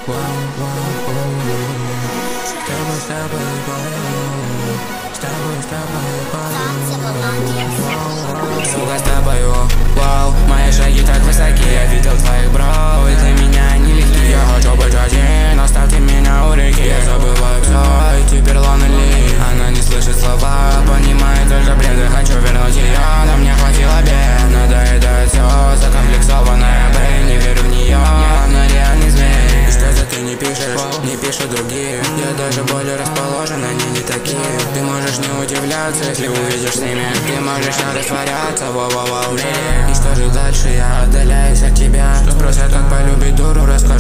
Сука, с тобою, вау, мои шаги так высоки. Я видел твоих бро, и для меня они легкие. Я хочу быть один, оставьте меня у реки. Я забываю все, и теперь lonely. Она не слышит слова, понимает только бред. Я хочу вернуть ее, но мне хватило бед. Надоедает все, закомплексованная брейн. Не верю в нее, она реальный зверь. И что-то ты не пишешь, не пишут другие. Я даже более расположен, они не такие. Ты можешь не удивляться, если увидишь с ними. Ты можешь не растворяться, воу-воу-воу. И что же дальше, я отдаляюсь от тебя. Спросят, как полюбить дуру,